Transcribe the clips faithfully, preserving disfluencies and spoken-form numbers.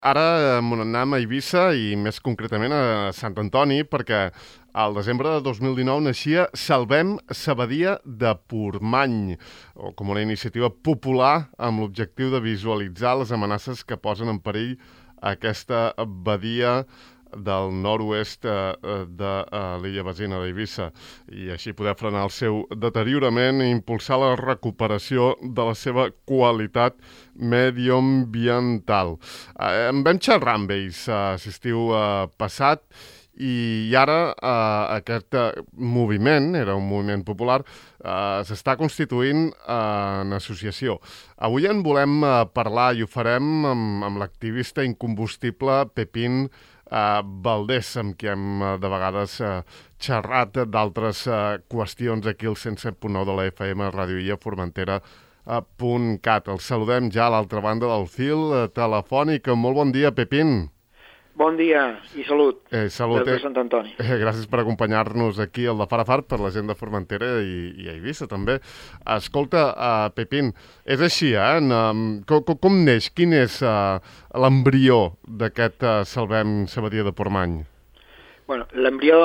Ara eh, m'on anem a Eivissa i més concretament a Sant Antoni perquè al desembre de dos mil dinou naixia Salvem Sabadia de Portmany, o com una iniciativa popular amb l'objectiu de visualitzar les amenaces que posen en perill aquesta badia del nord-oest eh, de eh, l'illa Basina d'Eivissa i així poder frenar el seu deteriorament i impulsar la recuperació de la seva qualitat medioambiental. Eh, en vam xerrar amb ells eh, l'estiu eh, passat i ara eh, aquest eh, moviment, era un moviment popular, eh, s'està constituint eh, en associació. Avui en volem eh, parlar i ho farem amb, amb l'activista incombustible Pepín Uh, Valdés, amb qui hem uh, de vegades uh, xerrat d'altres uh, qüestions aquí al cent set punt nou de la F M, Ràdio Illa, Formentera uh, punt cat. El saludem ja a l'altra banda del fil uh, telefònic. Molt bon dia, Pepín. Bon dia i salut, eh, salut des de Sant Antoni. Eh, gràcies per acompanyar-nos aquí al de Far a Far, per la gent de Formentera i, i a Eivissa també. Escolta, uh, Pepín, és així, eh? Um, com, com, com neix? Quin és uh, l'embrió d'aquest uh, Salvem Sabadia de Portmany? Bueno, l'embrió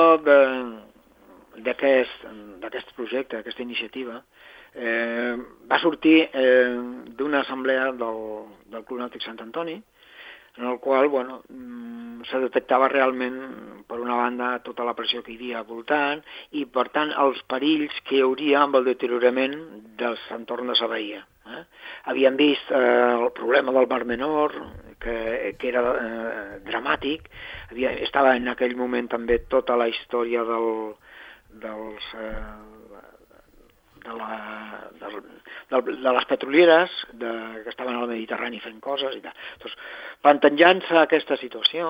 d'aquest projecte, d'aquesta iniciativa, eh, va sortir eh, d'una assemblea del, del Club Nàutic Sant Antoni, en el qual bueno, se detectava realment, per una banda, tota la pressió que hi havia al voltant i, per tant, els perills que hi hauria amb el deteriorament del entorn de la bahia. Eh? Havíem vist eh, el problema del Mar Menor, que, que era eh, dramàtic. Havia, estava en aquell moment també tota la història del, dels... Eh, de, la, de, de, de les petrolieres de, que estaven al Mediterrani fent coses i tal. Doncs, plantejant-se aquesta situació,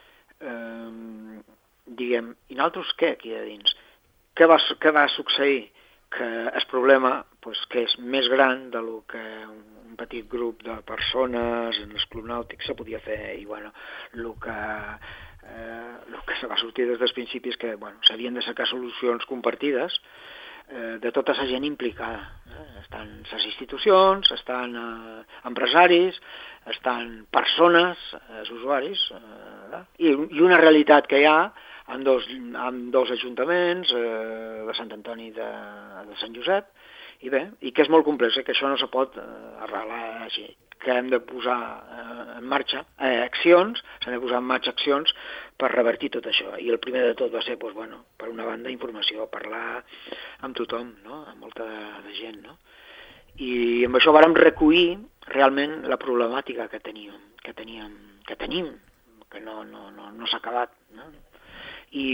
eh, diguem, i nosaltres què aquí a dins? Què va, què va succeir? Que el problema, pues, que és més gran de lo que un petit grup de persones en el club nàutic se podia fer i, bueno, el que... Eh, el que se va sortir des dels principis que, bueno, s'havien de cercar solucions compartides de tota la gent implicada. Eh? Estan les institucions, estan eh, empresaris, estan persones, els usuaris, eh, i, i una realitat que hi ha amb dos, amb dos ajuntaments, eh, de Sant Antoni i de, de Sant Josep, i bé, i que és molt complex, que això no se pot eh, arreglar així, que hem de posar eh, en marxa eh, accions, s'han de posar en marxa accions per revertir tot això. I el primer de tot va ser, doncs, bueno, per una banda, informació, parlar amb tothom, no? Amb molta de, de gent, no? I amb això vàrem recollir realment la problemàtica que teníem, que teníem, que tenim, que no, no, no, no s'ha acabat, no? I,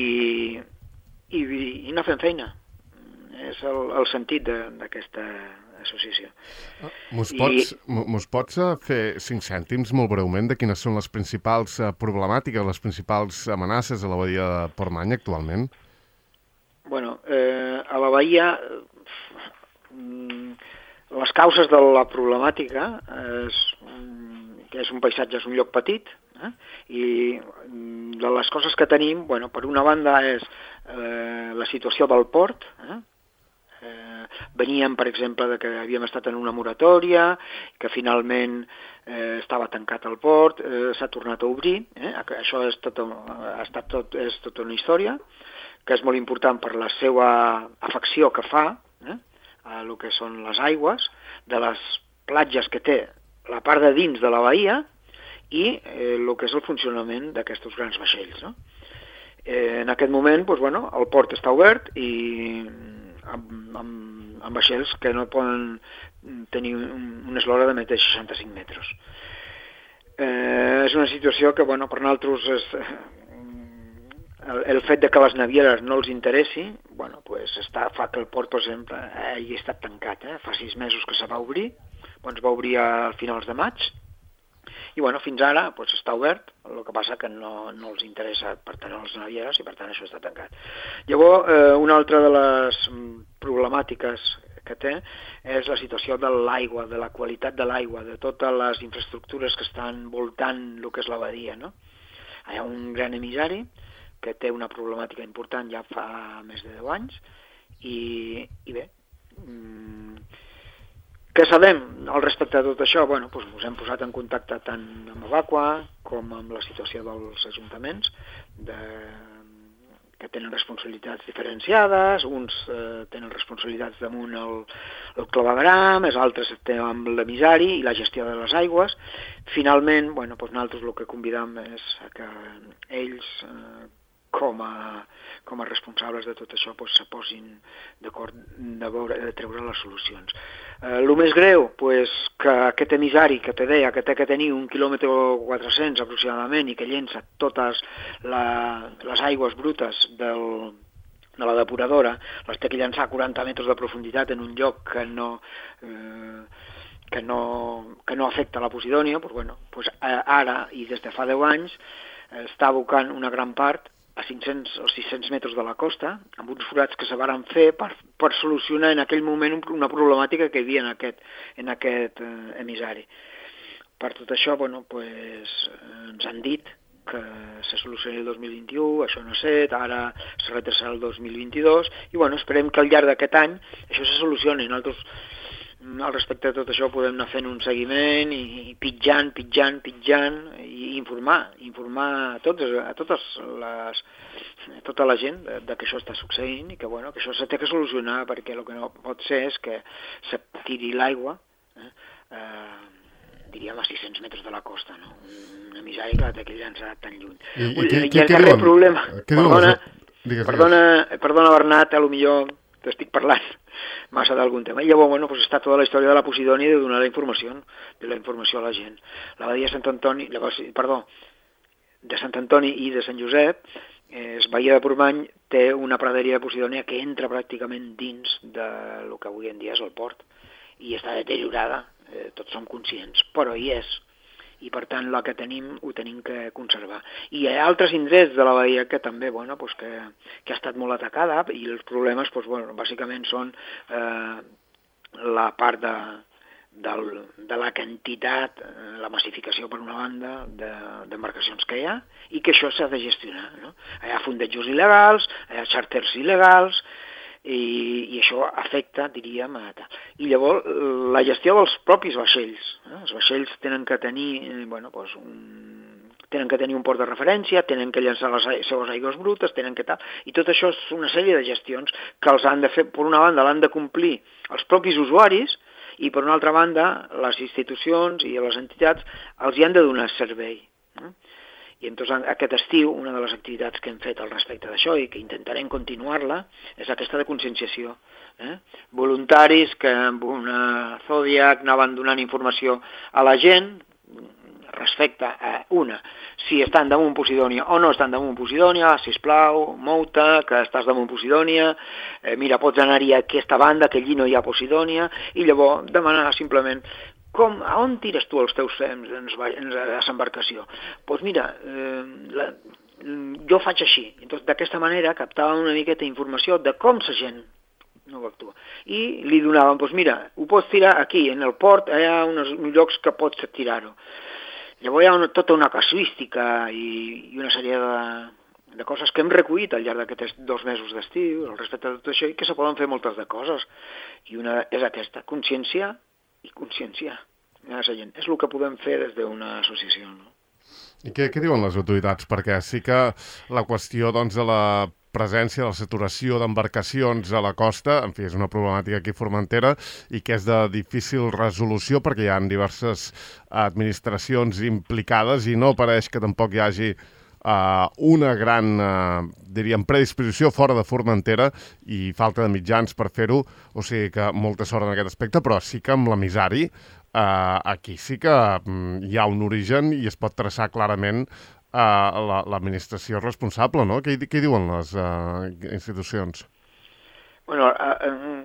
i, i anar fent feina. És el, el sentit d'aquesta associació. Mos pots, I... mos pots fer cinc cèntims molt breument de quines són les principals problemàtiques, les principals amenaces a la badia de Portmany actualment? Bueno, eh, a la bahia les causes de la problemàtica és que és un paisatge, és un lloc petit, eh? I de les coses que tenim, bueno, per una banda és eh, la situació del port, eh? Eh, veníem, per exemple, de que havíem estat en una moratòria, que finalment eh, estava tancat el port, eh, s'ha tornat a obrir, eh? Això és tot, ha estat tot, és tota una història, que és molt important per la seva afecció que fa eh? a el que són les aigües, de les platges que té la part de dins de la bahia i eh, el que és el funcionament d'aquests grans vaixells. No? Eh, en aquest moment, doncs, bueno, el port està obert i amb, amb, amb vaixells que no poden tenir un, un eslora de més de seixanta-cinc metres. Eh, és una situació que, bueno, per nosaltres és, el, el fet de que les navieres no els interessi, bueno, pues està, fa que el port, per exemple, hagi estat tancat. Eh? Fa sis mesos que se va obrir, doncs va obrir a finals de maig, i bueno, fins ara pues, està obert, el que passa que no, no els interessa per tant a les navieres i per tant això està tancat. Llavors, eh, una altra de les problemàtiques que té és la situació de l'aigua, de la qualitat de l'aigua, de totes les infraestructures que estan voltant el que és la badia. No? Hi ha un gran emissari que té una problemàtica important ja fa més de deu anys i, i bé, Què sabem al respecte de tot això? Bueno, doncs ens hem posat en contacte tant amb Evacqua com amb la situació dels ajuntaments de, que tenen responsabilitats diferenciades, uns eh, tenen responsabilitats damunt el, el clavegram, els altres tenen amb l'emissari i la gestió de les aigües. Finalment, bueno, doncs nosaltres el que convidam és que ells, eh, com a, com a responsables de tot això, doncs, se posin d'acord de, veure, de treure les solucions. Eh, el més greu, doncs, que aquest emissari que te deia que té que tenir un quilòmetre quatre-cents aproximadament i que llença totes la, les aigües brutes del, de la depuradora, les té que llançar a quaranta metres de profunditat en un lloc que no... Eh, que no, que no afecta la Posidònia, doncs, bueno, doncs ara i des de fa deu anys està abocant una gran part a cinc-cents o sis-cents metres de la costa, amb uns forats que se varen fer per, per solucionar en aquell moment una problemàtica que hi havia en aquest, en aquest eh, emissari. Per tot això, bueno, pues, ens han dit que se solucioni el dos mil vint-i-u, això no sé, ara se retrasarà el dos mil vint-i-dos, i bueno, esperem que al llarg d'aquest any això se solucioni. Nosaltres, al respecte de tot això, podem anar fent un seguiment i pitjant, pitjant, pitjant i informar, informar a, tots, a totes les, a tota la gent de, de que això està succeint i que, bueno, que això s'ha de solucionar, perquè el que no pot ser és que se tiri l'aigua, eh, eh, diríem a sis-cents metres de la costa, no? Un emissari que la té que llançar tan lluny. I, i, I, i el darrer problema... Perdona, perdona, perdona, Bernat, a lo millor t'estic parlant massa d'algun tema. I llavors, bueno, pues està tota la història de la Posidònia de donar la informació, de la informació a la gent. La badia de Sant Antoni, la, perdó, de Sant Antoni i de Sant Josep, es Badia de Portmany té una praderia de Posidònia que entra pràcticament dins del que avui en dia és el port i està deteriorada, eh, tots som conscients, però hi és. I per tant la que tenim ho tenim que conservar. I hi ha altres indrets de la badia que també, bueno, pues que, que ha estat molt atacada i els problemes, pues, bueno, bàsicament són eh, la part de, de, de la quantitat, la massificació per una banda d'embarcacions que hi ha i que això s'ha de gestionar, no? Hi ha fondejos il·legals, hi ha xàrters il·legals, I, i això afecta, diríem, a tal. I llavors la gestió dels propis vaixells. Eh? Els vaixells tenen que tenir, eh, bueno, doncs un, tenen que tenir un port de referència, tenen que llançar les seves aigües brutes, tenen que tal, i tot això és una sèrie de gestions que els han de fer, per una banda l'han de complir els propis usuaris i per una altra banda les institucions i les entitats els hi han de donar servei. Eh? I entonces aquest estiu, una de les activitats que hem fet al respecte d'això i que intentarem continuar-la és aquesta de conscienciació. Eh? Voluntaris que amb una Zodiac anaven donant informació a la gent respecte a una, si estan damunt Posidònia o no estan damunt Posidònia, sisplau, mou-te, que estàs damunt Posidònia, eh, mira, pots anar-hi a aquesta banda, que allí no hi ha Posidònia, i llavors demanar simplement com, a on tires tu els teus fems en aquesta embarcació? Doncs pues mira, eh, la, jo faig així. Entonces, d'aquesta manera captàvem una miqueta d'informació de com la gent no actua. I li donàvem, doncs pues mira, ho pots tirar aquí, en el port, hi ha uns, uns llocs que pots tirar-ho. Llavors hi ha una, tota una casuística i, i una sèrie de, de coses que hem recollit al llarg d'aquests dos mesos d'estiu, al respecte de tot això, i que se poden fer moltes de coses. I una és aquesta, consciència i consciència a la gent. És el que podem fer des d'una associació. No? I què, què diuen les autoritats? Perquè sí que la qüestió doncs, de la presència, de la saturació d'embarcacions a la costa, en fi, és una problemàtica aquí a Formentera i que és de difícil resolució perquè hi ha diverses administracions implicades i no pareix que tampoc hi hagi Uh, una gran, uh, diríem, predisposició fora de Formentera i falta de mitjans per fer-ho, o sigui que molta sort en aquest aspecte, però sí que amb l'emissari uh, aquí sí que um, hi ha un origen i es pot traçar clarament uh, l'administració la, responsable, no? Què, què diuen les uh, institucions? Bueno, uh,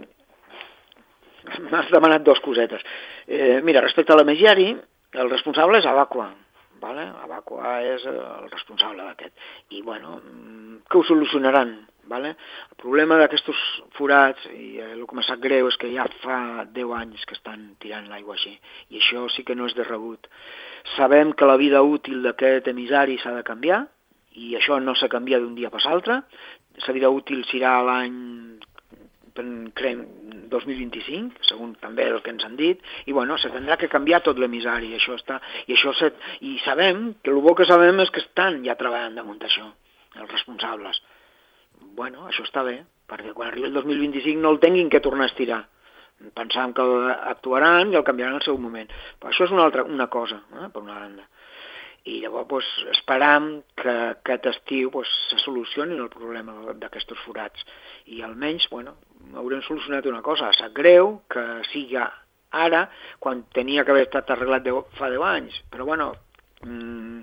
uh, m'has demanat dues cosetes. Eh, mira, respecte a l'emissari, el responsable és Evacqua. Vale? Evacqua és el responsable d'aquest. I, bueno, que ho solucionaran. Vale? El problema d'aquests forats, i el que m'ha sap greu, és que ja fa deu anys que estan tirant l'aigua així. I això sí que no és de rebut. Sabem que la vida útil d'aquest emissari s'ha de canviar, i això no s'ha canviat d'un dia per l'altre. La vida útil serà l'any creiem dos mil vint-i-cinc, segons també el que ens han dit, i bueno, se tindrà que canviar tot l'emissari, i això està, i això se, i sabem, que el bo que sabem és que estan ja treballant damunt això, els responsables. Bueno, això està bé, perquè quan arribi el dos mil vint-i-cinc no el tinguin que tornar a estirar. Pensàvem que actuaran i el canviaran al seu moment. Però això és una altra una cosa, eh, per una banda. I llavors pues, esperam que aquest estiu pues, se solucioni el problema d'aquests forats. I almenys, bueno, haurem solucionat una cosa. Sap greu que sigui ara, quan tenia que haver estat arreglat de, fa deu anys. Però, bueno, mmm,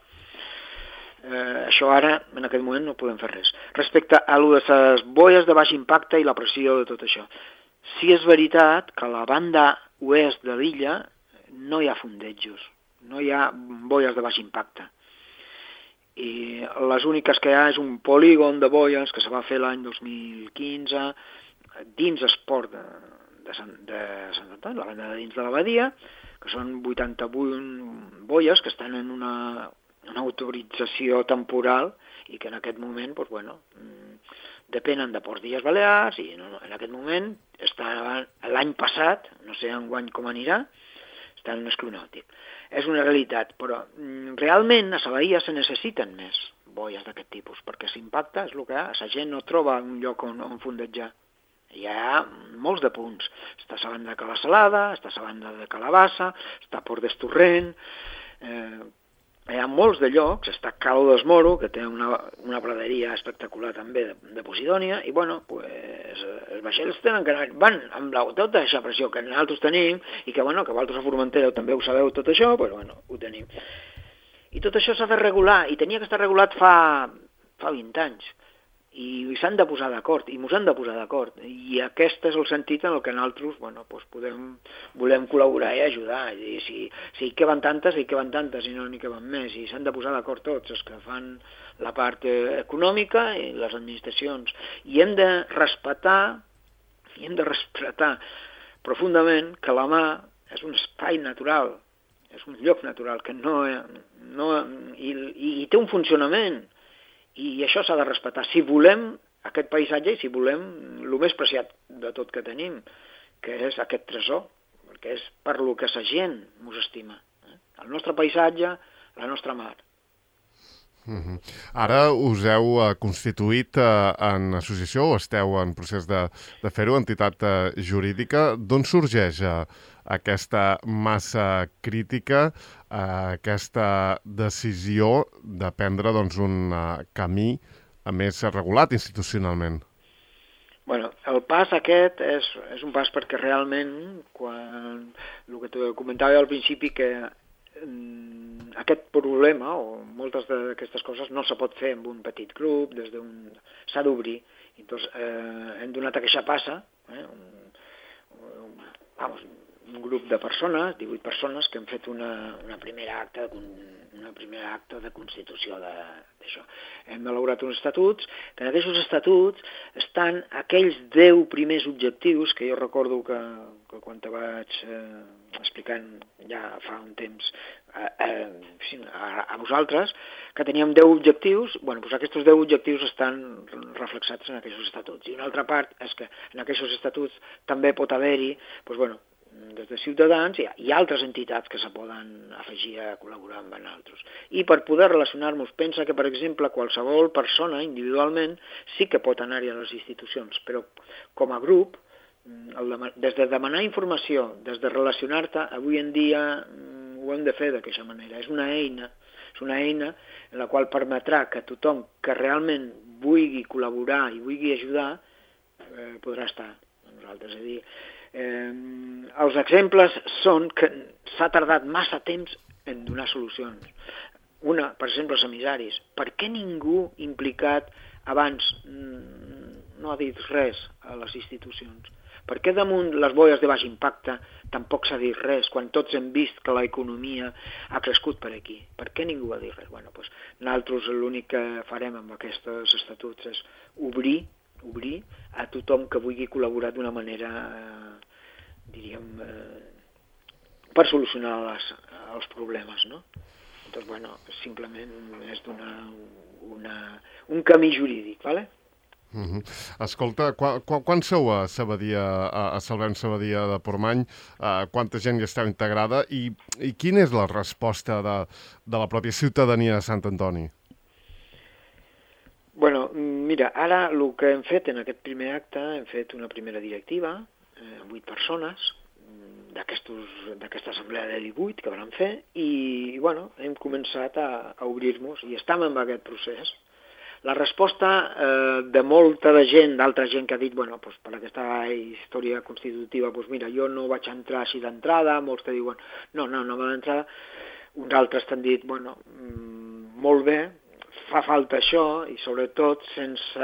eh, això ara, en aquest moment, no podem fer res. Respecte a lo de les boies de baix impacte i la pressió de tot això. Sí és veritat que a la banda oest de l'illa no hi ha fondejos, no hi ha boies de baix impacte. I les úniques que hi ha és un polígon de boies que se va fer l'any dos mil quinze dins esport de, de, Sant, de Sant Antoni, la banda de dins de la badia, que són vuitanta-vuit boies que estan en una, una autorització temporal i que en aquest moment, doncs, bueno, depenen de Ports d'Illes Balears i no, en aquest moment, l'any passat, no sé enguany com anirà, està en un escronàutic. És una realitat, però realment a la Bahia se necessiten més boies d'aquest tipus, perquè l'impacte és el que hi ha, la gent no troba un lloc on, on fondejar. Hi ha molts de punts. Està a la banda de Cala Salada, està a la banda de Calabassa, està a Port d'Estorrent, eh, hi ha molts de llocs, està Calo d'Esmoro, que té una, una praderia espectacular també de, de Posidònia, i bueno, pues, els vaixells tenen que anar, van amb la, tota aquesta pressió que nosaltres tenim, i que bueno, que vosaltres a Formentera també ho sabeu tot això, però bueno, ho tenim. I tot això s'ha de regular, i tenia que estar regulat fa, fa vint anys, i s'han de posar d'acord, i ens han de posar d'acord, i aquest és el sentit en el que nosaltres bueno, pues podem, volem col·laborar i ajudar, i si, si hi queben tantes, hi queben tantes, i no n'hi queben més, i s'han de posar d'acord tots, els que fan la part econòmica i les administracions, i hem de respectar, i hem de respectar profundament que la mar és un espai natural, és un lloc natural, que no, no i, i, i té un funcionament, i això s'ha de respectar. Si volem aquest paisatge i si volem el més preciat de tot que tenim, que és aquest tresor, perquè és per lo que la gent ens estima. El nostre paisatge, la nostra mar. Mm-hmm. Ara us heu uh, constituït uh, en associació o esteu en procés de, de fer-ho, entitat uh, jurídica. D'on sorgeix uh, aquesta massa crítica, uh, aquesta decisió de prendre doncs, un uh, camí a més regulat institucionalment? Bueno, el pas aquest és, és un pas perquè realment, quan el que te comentava al principi, que aquest problema o moltes d'aquestes coses no se pot fer amb un petit grup, des d'un... s'ha d'obrir. Entonces, eh, hem donat aquesta passa, eh, un, un, vamos, un grup de persones, divuit persones, que han fet una, una primera acte de, una primera acte de constitució d'això. Hem elaborat uns estatuts, que en aquests estatuts estan aquells deu primers objectius que jo recordo que, que quan te vaig eh, explicant ja fa un temps eh, eh, a, a vosaltres, que teníem deu objectius, bueno, doncs aquests deu objectius estan reflexats en aquests estatuts. I una altra part és que en aquests estatuts també pot haver-hi, doncs, bueno, des de ciutadans i, i altres entitats que se poden afegir a col·laborar amb nosaltres. I per poder relacionar-nos, pensa que, per exemple, qualsevol persona individualment sí que pot anar-hi a les institucions, però com a grup, el de, des de demanar informació, des de relacionar-te, avui en dia ho hem de fer d'aquesta manera. És una eina, és una eina en la qual permetrà que tothom que realment vulgui col·laborar i vulgui ajudar eh, podrà estar amb nosaltres. És a dir, Eh, els exemples són que s'ha tardat massa temps en donar solucions. Una, per exemple, els emissaris. Per què ningú implicat abans no ha dit res a les institucions? Per què damunt les boies de baix impacte tampoc s'ha dit res, quan tots hem vist que l'economia ha crescut per aquí? Per què ningú ha dit res? Bueno, doncs, nosaltres l'únic que farem amb aquests estatuts és obrir obrir a tothom que vulgui col·laborar d'una manera, eh, diríem, eh, per solucionar les, els problemes, no? Doncs, bueno, simplement és donar una, un camí jurídic, ¿vale? Uh -huh. Escolta, quan, quan, quan sou a Sabadia, a, a Salvem Sabadia de Portmany? Uh, quanta gent hi esteu integrada? I, i quina és la resposta de, de la pròpia ciutadania de Sant Antoni? Bueno, mira, ara el que hem fet en aquest primer acte, hem fet una primera directiva, eh, amb vuit persones, d'aquesta assemblea de divuit que vam fer, i, i bueno, hem començat a, a obrir-nos i estem en aquest procés. La resposta eh, de molta de gent, d'altra gent que ha dit, bueno, pues, per aquesta història constitutiva, pues, mira, jo no vaig entrar així d'entrada, molts que diuen, no, no, no va d'entrada, uns altres t'han dit, bueno, mmm, molt bé, fa falta això, i sobretot sense...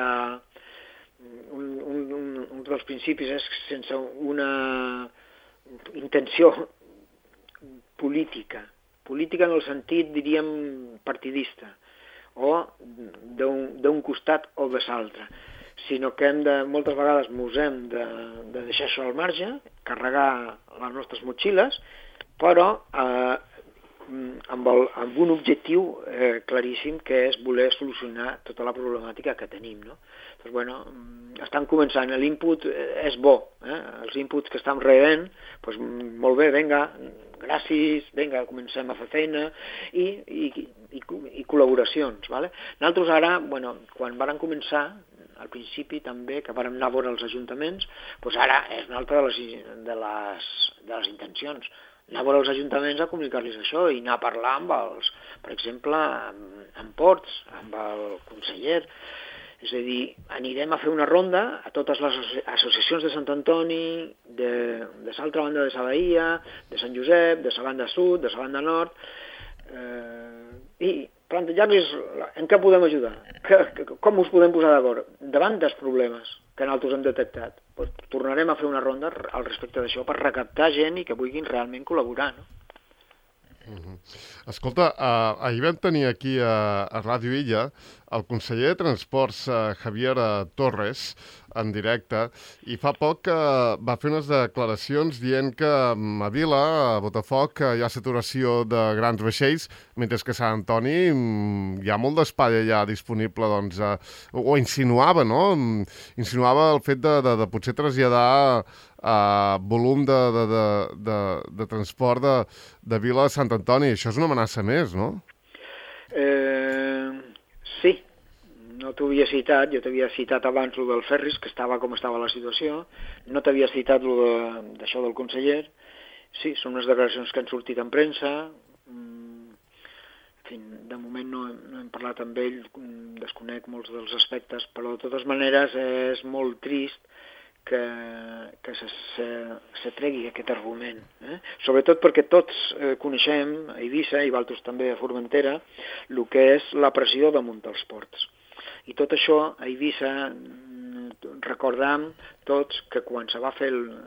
Un, un, un, un dels principis és sense una intenció política, política en el sentit, diríem, partidista, o d'un costat o de l'altre, sinó que hem de, moltes vegades mos hem de, de deixar això al marge, carregar les nostres motxilles, però eh, amb, el, amb un objectiu eh, claríssim, que és voler solucionar tota la problemàtica que tenim, no? Doncs, bueno, estan començant, l'input és bo, eh? Els inputs que estan rebent, doncs, molt bé, vinga, gràcies, vinga, comencem a fer feina, i, i, i, i col·laboracions, ¿vale? Nosaltres ara, bueno, quan vàrem començar, al principi també, que vàrem anar a veure els ajuntaments, doncs ara és una altra de les, de les, de les intencions, anar a veure els ajuntaments a comunicar-los això i anar a parlar amb els, per exemple, amb, amb Ports, amb el conseller. És a dir, anirem a fer una ronda a totes les associacions de Sant Antoni, de, de l'altra banda de la Bahia, de Sant Josep, de la banda sud, de la banda nord, eh, i plantejar-los en què podem ajudar, que, que, com us podem posar d'acord davant dels problemes que nosaltres hem detectat. Pues tornarem a fer una ronda al respecte d'això per recaptar gent i que vulguin realment col·laborar, no? Uh -huh. Escolta, uh, ahir vam tenir aquí a, a Ràdio Illa el conseller de Transports, uh, Javier uh, Torres, en directe, i fa poc uh, va fer unes declaracions dient que um, a Vila, a Botafoc, uh, hi ha saturació de grans vaixells, mentre que a Sant Antoni um, hi ha molt d'espai allà disponible, doncs, uh, o insinuava, no? Um, insinuava el fet de, de, de potser traslladar Uh, volum de, de, de, de, de transport de, de Vila a Sant Antoni. Això és una amenaça més, no? Eh, sí, no t'ho havia citat, jo t'havia citat abans el del Ferris, que estava com estava la situació, no t'havia citat el d'això de, del conseller. Sí, són unes declaracions que han sortit en premsa, en fi, de moment no, no hem parlat amb ell, desconec molts dels aspectes, però de totes maneres és molt trist que, que se, se, se tregui aquest argument. Eh? Sobretot perquè tots eh, coneixem a Eivissa, i vosaltres també a Formentera, el que és la pressió damunt dels ports. I tot això a Eivissa recordam tots que quan se va fer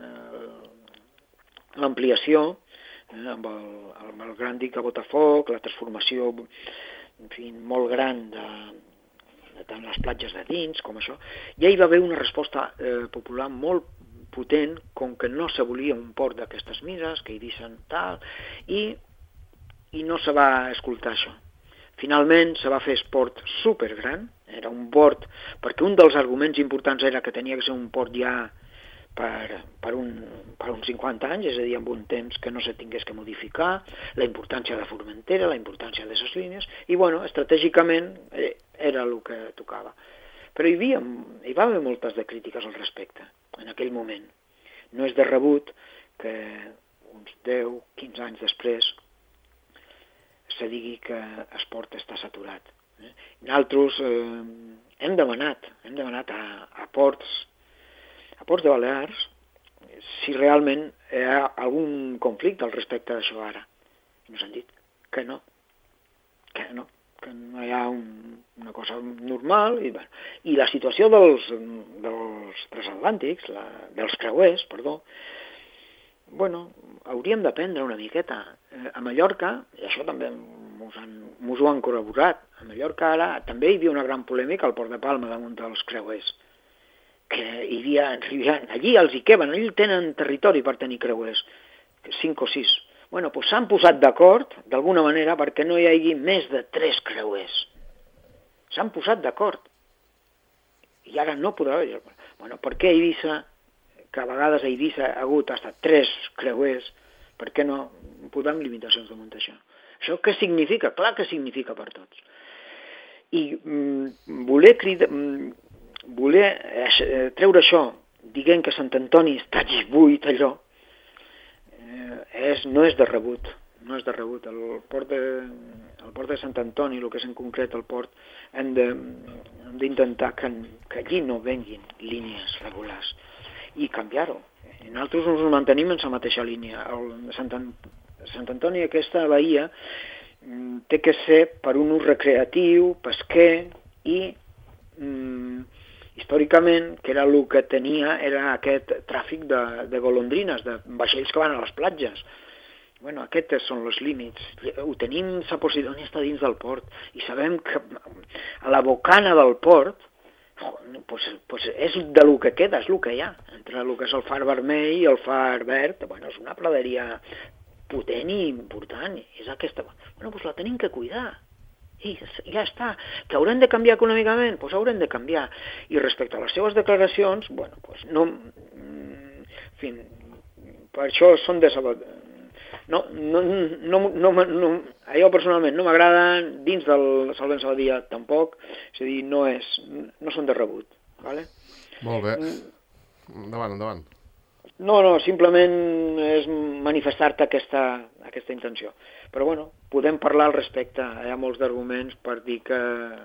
l'ampliació, eh, amb, el, amb el gran dic a Botafoc, la transformació, en fi, molt gran de tant les platges de dins com això, ja hi va haver una resposta eh, popular molt potent, com que no se volia un port d'aquestes mides, que hi dicen tal, i, i no se va escoltar això. Finalment se va fer esport supergran, era un port, perquè un dels arguments importants era que tenia que ser un port ja per, per, un, per uns cinquanta anys, és a dir, amb un temps que no se tingués que modificar, la importància de Formentera, la importància de les línies, i bueno, estratègicament eh, era el que tocava. Però hi, havia, hi va haver moltes de crítiques al respecte, en aquell moment. No és de rebut que uns deu, quinze anys després se digui que esport està saturat. Eh? Nosaltres eh, hem demanat, hem demanat a, a ports, a ports de Balears, si realment hi ha algun conflicte al respecte d'això ara. I ens han dit que no, que no, que no hi ha un, una cosa normal. I, bueno, i la situació dels, dels transatlàntics, la, dels creuers, perdó, bueno, hauríem d'aprendre una miqueta. Eh, a Mallorca, i això també mos, han, mos ho han corroborat, a Mallorca ara també hi havia una gran polèmica al Port de Palma damunt dels creuers, que hi havia, hi havia allí els hi queben, allí tenen territori per tenir creuers, cinc o sis. Bueno, doncs s'han posat d'acord, d'alguna manera, perquè no hi hagi més de tres creuers. S'han posat d'acord. i ara no podrà haver-hi aeroport. Bueno, per què a Eivissa, que a vegades a Eivissa ha hagut hasta tres creuers, per què no posem limitacions de muntar això? Això què significa? Clar que significa per tots. I mm, voler, cridar, mm, voler eh, treure això dient que Sant Antoni està buit allò, eh, és, no és de rebut. No és de rebut. El port de, el port de Sant Antoni, el que és en concret el port, hem d'intentar que, que allí no venguin línies regulars i canviar-ho. I nosaltres ens mantenim en la mateixa línia. El Sant, Sant Antoni, aquesta bahia, té que ser per un ús recreatiu, pesquer i mm, històricament, que era el que tenia, era aquest tràfic de, de golondrines, de vaixells que van a les platges. Bueno, aquests són els límits. Ho tenim, la Posidònia està dins del port i sabem que a la bocana del port pues, pues és de lo que queda, és el que hi ha. Entre el que és el far vermell i el far verd, bueno, és una praderia potent i important. És aquesta. Bueno, pues la tenim que cuidar. I ja està. Que haurem de canviar econòmicament? Doncs pues haurem de canviar. I respecte a les seves declaracions, bueno, pues no... En fi, per això són de salut. No, no, no, no, no, allò personalment no m'agrada, dins del Salvem Sabadia tampoc, és a dir, no, és, no són de rebut. Vale? Molt bé. Endavant, endavant. No, no, simplement és manifestar-te aquesta, aquesta intenció. Però bueno, podem parlar al respecte. Hi ha molts d'arguments per dir que,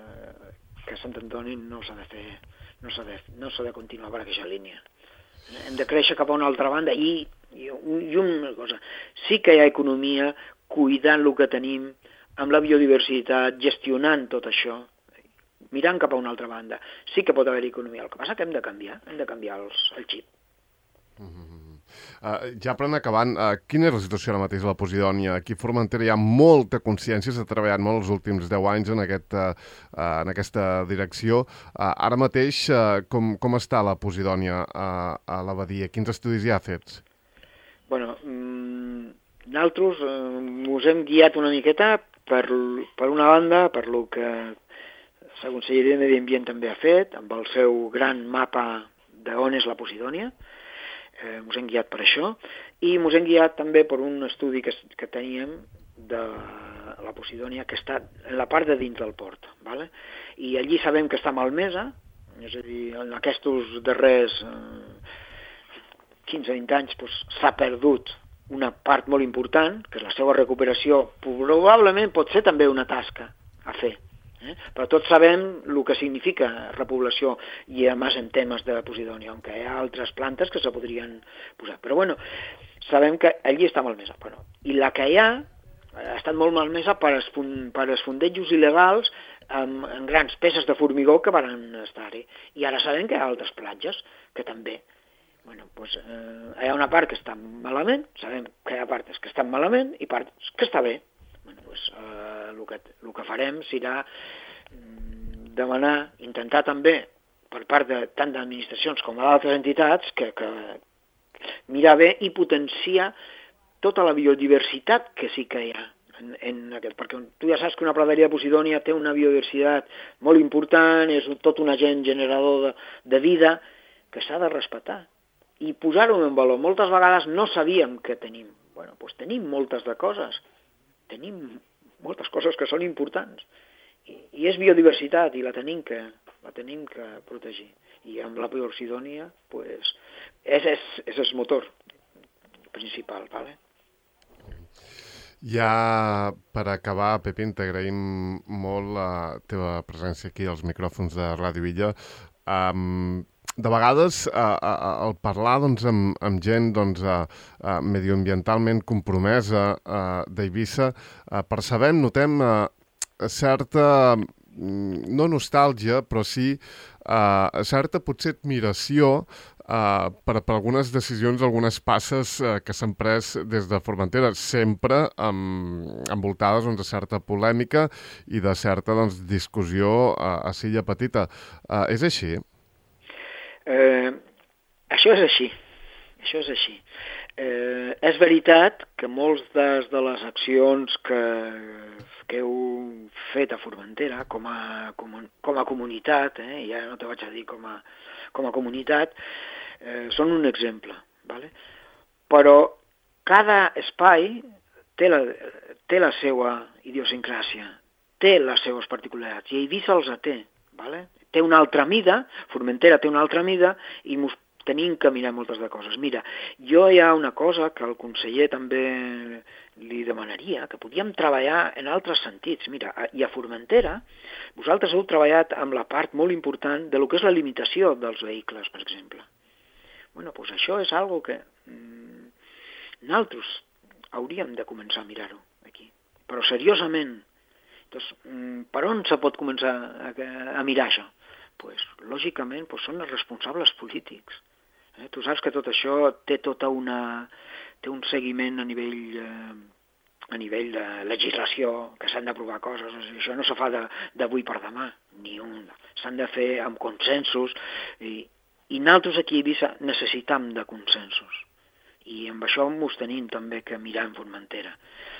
que Sant Antoni no s'ha de fer, no s'ha de, no s'ha de continuar per aquesta línia. Hem de créixer cap a una altra banda i, i, i una cosa, sí que hi ha economia cuidant el que tenim, amb la biodiversitat, gestionant tot això, mirant cap a una altra banda. Sí que pot haver economia, el que passa que hem de canviar, hem de canviar els, el xip. Mm-hmm. Uh, ja per anar acabant, uh, quina és la situació ara mateix a la Posidònia? Aquí a Formentera hi ha molta consciència, s'ha treballat molt els últims deu anys en, aquest, uh, uh, en aquesta direcció. Uh, ara mateix, uh, com, com està la Posidònia uh, a l'abadia? Quins estudis hi ha fets? Bueno, mm, nosaltres eh, us hem guiat una miqueta per, per una banda, per lo que la Conselleria de Medi Ambient també ha fet, amb el seu gran mapa d'on és la Posidònia. Eh, ens hem guiat per això, i ens hem guiat també per un estudi que, que teníem de la Posidònia, que està en la part de dins del port. Vale? I allí sabem que està malmesa, és a dir, en aquests darrers eh, quinze a vint anys doncs, s'ha perdut una part molt important, que és la seva recuperació, probablement pot ser també una tasca a fer. Eh? Però tots sabem el que significa repoblació, i a més en temes de Posidònia, on hi ha altres plantes que se podrien posar. Però bueno, sabem que allí està malmesa. Bueno, i la que hi ha ha estat molt malmesa per, esfund, per esfondejos il·legals amb, amb grans peces de formigó que van estar-hi. I ara sabem que hi ha altres platges que també. Bueno, doncs, eh, hi ha una part que està malament, sabem que hi ha parts que estan malament i parts que està bé. Bueno, doncs, eh, el, que, el que farem serà mm, demanar, intentar també, per part de tant d'administracions com d'altres entitats, que, que mirar bé i potenciar tota la biodiversitat que sí que hi ha. En, en aquest, perquè tu ja saps que una praderia de Posidònia té una biodiversitat molt important, és tot un agent generador de, de vida que s'ha de respectar i posar-ho en valor. Moltes vegades no sabíem que tenim. Bueno, doncs tenim moltes de coses. Tenim moltes coses que són importants. I, i és biodiversitat i la tenim que, la tenim que protegir. I amb la Posidònia pues, és, és, és el motor principal. Vale? Ja per acabar, Pepín, t'agraïm molt la teva presència aquí als micròfons de Ràdio Illa. Um, de vegades, uh, uh, al parlar doncs, amb, amb gent doncs, uh, uh, medioambientalment compromesa uh, d'Eivissa, uh, percebem, notem uh, certa, no nostàlgia, però sí uh, certa potser admiració uh, per, per algunes decisions, algunes passes uh, que s'han pres des de Formentera, sempre um, envoltades doncs, de certa polèmica i de certa doncs, discussió uh, a silla petita. Uh, és així? Eh, això és així, això és així. Eh, és veritat que molts des de les accions que, que heu fet a Formentera com a, com, com a comunitat, eh, ja no te vaig a dir com a, com a comunitat, eh, són un exemple, ¿vale? Però cada espai té la, té la seva idiosincràsia, té les seves particularitats, i Eivissa els té, ¿vale? Té una altra mida, Formentera té una altra mida, i mos tenim que mirar moltes de coses. Mira, jo hi ha una cosa que el conseller també li demanaria, que podíem treballar en altres sentits. Mira, i a Formentera, vosaltres heu treballat amb la part molt important de lo que és la limitació dels vehicles, per exemple. Bueno, doncs això és algo que mm, nosaltres hauríem de començar a mirar-ho aquí, però seriosament. Doncs, per on se pot començar a, a mirar això? Pues, lògicament, pues, són els responsables polítics. Eh? Tu saps que tot això té tota una... té un seguiment a nivell, eh, a nivell de legislació, que s'han d'aprovar coses. Això no se fa d'avui per demà, ni un. S'han de fer amb consensos, i, i nosaltres aquí a Eivissa necessitam de consensos. I amb això mos tenim també que mirar en Formentera.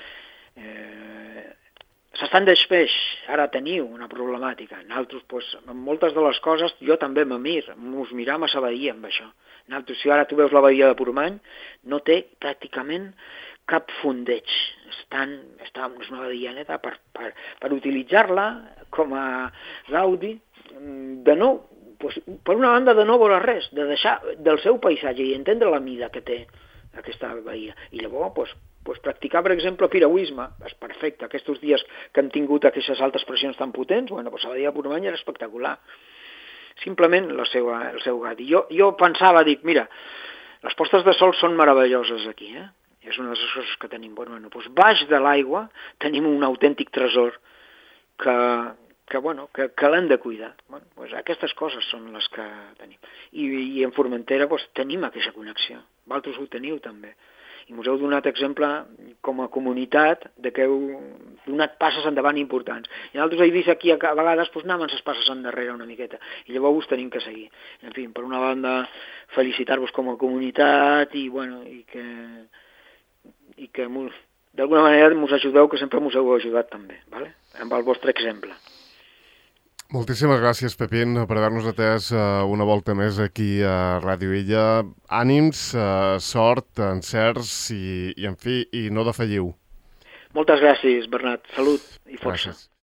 Eh, S'estan despeix, ara teniu una problemàtica. Nosaltres, pues, en moltes de les coses, jo també me mir, mos miram a sa bahia amb això. Nosaltres, si ara tu veus la bahia de Portmany, no té pràcticament cap fondeig. Estan, està, és una badia neta per, per, per utilitzar-la com a gaudi, de no, pues, per una banda de no veure res, de deixar del seu paisatge i entendre la mida que té aquesta bahia. I llavors, pues, pues practicar, per exemple, piragüisme, és perfecte. Aquests dies que hem tingut aquestes altes pressions tan potents, bueno, pues, la badia de Portmany era espectacular. Simplement la seva, el seu gat. I jo, jo pensava, dic, mira, les postes de sol són meravelloses aquí, eh? És una de les coses que tenim. Bueno, bueno, pues, baix de l'aigua tenim un autèntic tresor que, que, bueno, que, que l'hem de cuidar. Bueno, pues, aquestes coses són les que tenim. I, i en Formentera pues, tenim aquesta connexió. Vosaltres ho teniu també. I us heu donat exemple com a comunitat de que heu donat passes endavant importants. I nosaltres a Eivissa aquí a vegades doncs, anem les passes endarrere una miqueta i llavors us tenim que seguir. En fi, per una banda, felicitar-vos com a comunitat i, bueno, i que, i que d'alguna manera ens ajudeu, que sempre ens heu ajudat també, ¿vale? Amb el vostre exemple. Moltíssimes gràcies, Pepín, per haver-nos atès una volta més aquí a Ràdio Illa. Ànims, sort, encerts i, i en fi, i no defalliu. Moltes gràcies, Bernat. Salut i força. Gràcies.